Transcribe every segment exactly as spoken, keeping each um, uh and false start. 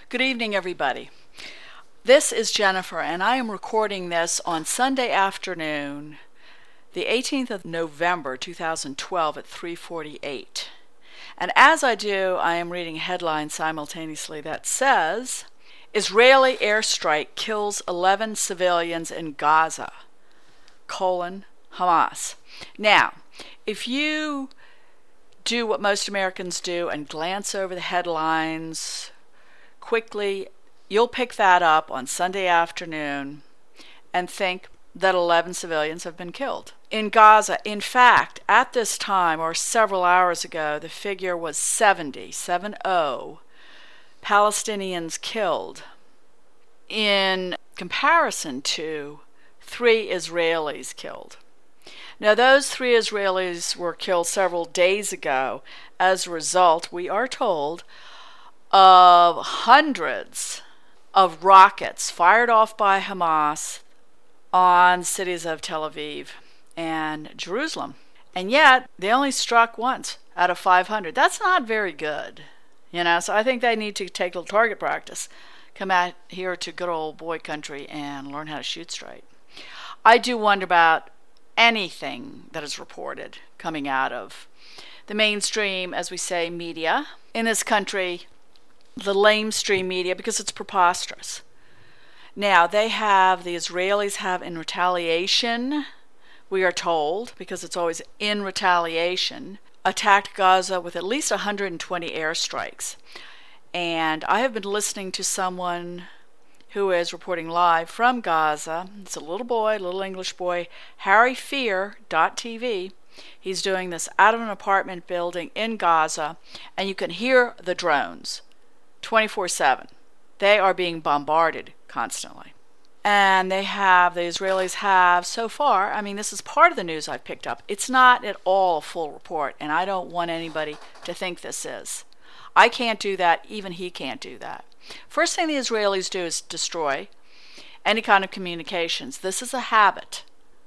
Good evening, everybody. This is Jennifer, and I am recording this on Sunday afternoon, the eighteenth of November, two thousand twelve at three forty-eight. And as I do, I am reading a headline simultaneously that says, Israeli airstrike kills eleven civilians in Gaza, colon, Hamas. Now, if you do what most Americans do and glance over the headlines quickly, you'll pick that up on Sunday afternoon and think that eleven civilians have been killed in Gaza. In fact, at this time, or several hours ago, the figure was seventy, seven oh, Palestinians killed, in comparison to three Israelis killed. Now, those three Israelis were killed several days ago. As a result, we are told, of hundreds of rockets fired off by Hamas on cities of Tel Aviv and Jerusalem. And yet, they only struck once out of five hundred. That's not very good, you know, so I think they need to take a little target practice, come out here to good old boy country and learn how to shoot straight. I do wonder about anything that is reported coming out of the mainstream, as we say, media in this country, the lamestream media, because it's preposterous. Now, they have, the Israelis have, in retaliation, we are told, because it's always in retaliation, attacked Gaza with at least one hundred twenty airstrikes. And I have been listening to someone who is reporting live from Gaza. It's a little boy, little English boy, Harry Fear dot T V. He's doing this out of an apartment building in Gaza, and you can hear the drones twenty-four seven. They are being bombarded constantly. And they have, the Israelis have so far, I mean, this is part of the news I've picked up. It's not at all a full report, and I don't want anybody to think this is. I can't do that, even he can't do that. First thing the Israelis do is destroy any kind of communications. This is a habit.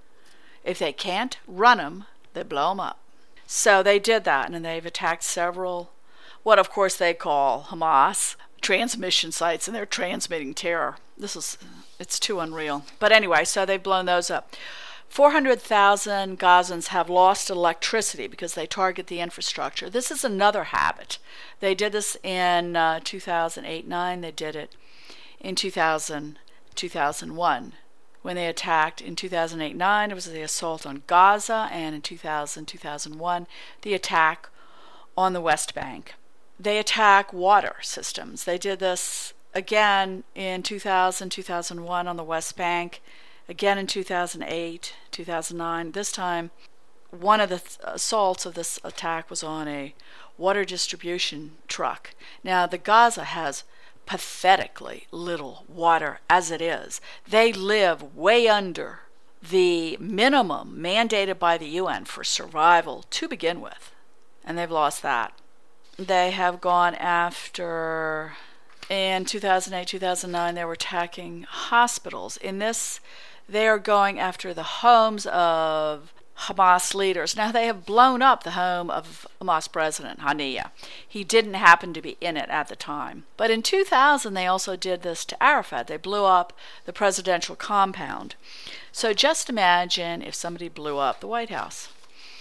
If they can't run them, they blow them up. So they did that, and they've attacked several, what of course they call Hamas, transmission sites, and they're transmitting terror. This is, it's too unreal. But anyway, so they've blown those up. four hundred thousand Gazans have lost electricity because they target the infrastructure. This is another habit. They did this in uh, two thousand eight nine. They did it in two thousand, two thousand one. When they attacked in two thousand eight nine, it was the assault on Gaza, and in two thousand, two thousand one, the attack on the West Bank. They attack water systems. They did this again in two thousand, two thousand one on the West Bank, again in two thousand eight, two thousand nine. This time, one of the th- assaults of this attack was on a water distribution truck. Now, the Gaza has pathetically little water as it is. They live way under the minimum mandated by the U N for survival to begin with, and they've lost that. They have gone after, in two thousand eight, two thousand nine, they were attacking hospitals. In this, they are going after the homes of Hamas leaders. Now, they have blown up the home of Hamas president, Haniyeh. He didn't happen to be in it at the time. But in two thousand, they also did this to Arafat. They blew up the presidential compound. So just imagine if somebody blew up the White House.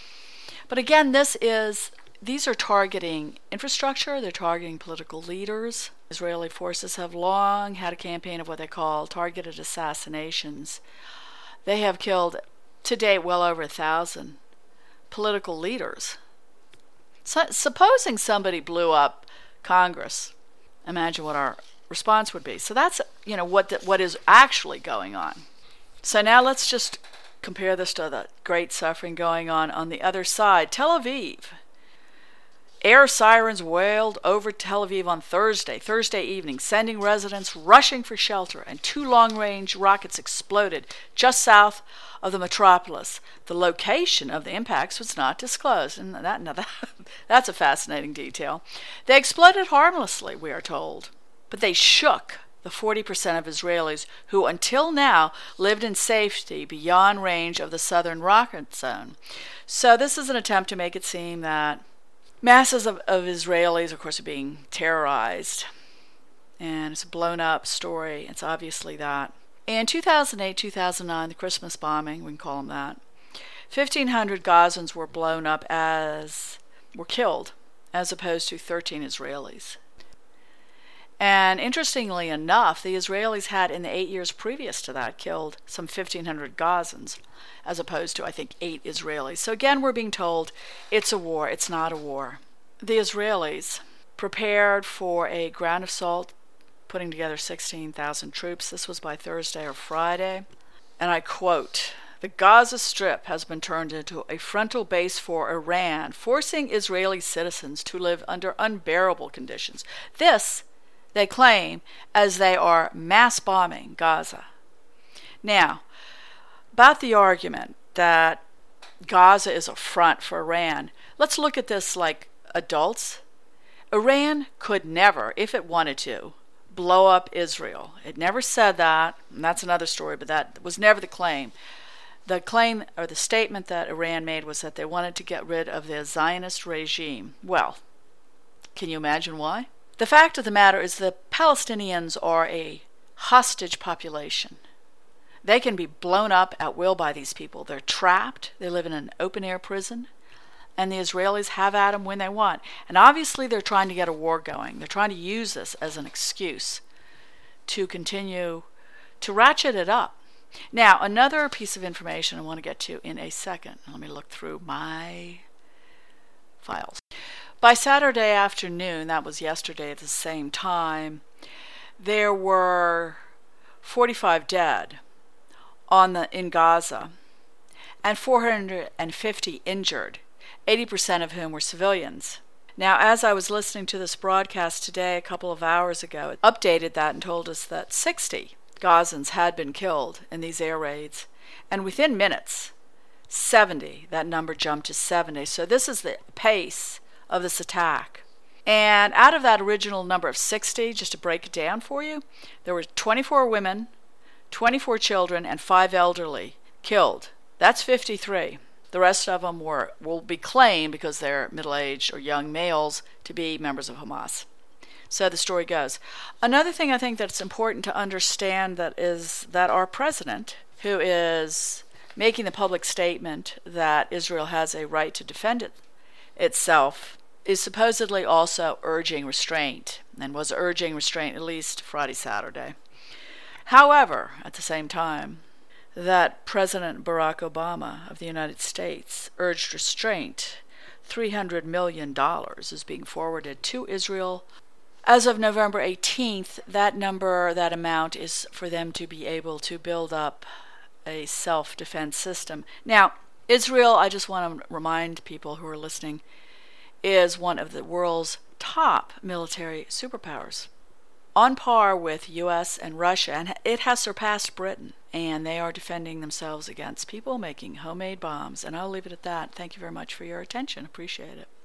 But again, this is, these are targeting infrastructure. They're targeting political leaders. Israeli forces have long had a campaign of what they call targeted assassinations. They have killed, to date, well over a thousand political leaders. So, supposing somebody blew up Congress, imagine what our response would be. So that's, you know, what the, what is actually going on. So now let's just compare this to the great suffering going on on the other side. Tel Aviv. Air sirens wailed over Tel Aviv on Thursday, Thursday evening, sending residents rushing for shelter, and two long-range rockets exploded just south of the metropolis. The location of the impacts was not disclosed, and that, now that that's a fascinating detail. They exploded harmlessly, we are told, but they shook the forty percent of Israelis who until now lived in safety beyond range of the southern rocket zone. So this is an attempt to make it seem that masses of, of Israelis, of course, are being terrorized. and it's a blown up story. It's obviously that. In two thousand eight, two thousand nine, the Christmas bombing, we can call them that, fifteen hundred Gazans were blown up as, were killed, as opposed to thirteen Israelis. And interestingly enough, the Israelis had in the eight years previous to that killed some fifteen hundred Gazans, as opposed to, I think, eight Israelis. So again, we're being told it's a war, it's not a war. The Israelis prepared for a ground assault, putting together sixteen thousand troops. This was by Thursday or Friday. And I quote, "The Gaza Strip has been turned into a frontal base for Iran, forcing Israeli citizens to live under unbearable conditions." This, they claim, as they are mass bombing Gaza. Now, about the argument that Gaza is a front for Iran, let's look at this like adults. Iran could never, if it wanted to, blow up Israel. It never said that, and that's another story, but that was never the claim. The claim, or the statement that Iran made, was that they wanted to get rid of the Zionist regime. Well, can you imagine why? The fact of the matter is the Palestinians are a hostage population. They can be blown up at will by these people. They're trapped. They live in an open-air prison. And the Israelis have at them when they want. And obviously they're trying to get a war going. They're trying to use this as an excuse to continue to ratchet it up. Now, another piece of information I want to get to in a second. Let me look through my files. By Saturday afternoon, that was yesterday at the same time, there were forty-five dead on the in Gaza and four hundred fifty injured, eighty percent of whom were civilians. Now, as I was listening to this broadcast today, a couple of hours ago, it updated that and told us that sixty Gazans had been killed in these air raids, and within minutes, seventy, that number jumped to seventy. So this is the pace of this attack. And out of that original number of sixty, just to break it down for you, there were twenty-four women, twenty-four children, and five elderly killed. That's fifty-three. The rest of them were will be claimed, because they're middle-aged or young males, to be members of Hamas. So the story goes. Another thing I think that's important to understand that is that our president, who is making the public statement that Israel has a right to defend it, itself, is supposedly also urging restraint, and was urging restraint at least Friday, Saturday. However, at the same time, that President Barack Obama of the United States urged restraint, three hundred million dollars is being forwarded to Israel. As of November eighteenth, that number, that amount, is for them to be able to build up a self-defense system. Now, Israel, I just want to remind people who are listening, is one of the world's top military superpowers, on par with U S and Russia, and it has surpassed Britain, and they are defending themselves against people making homemade bombs. And I'll leave it at that. Thank you very much for your attention. Appreciate it.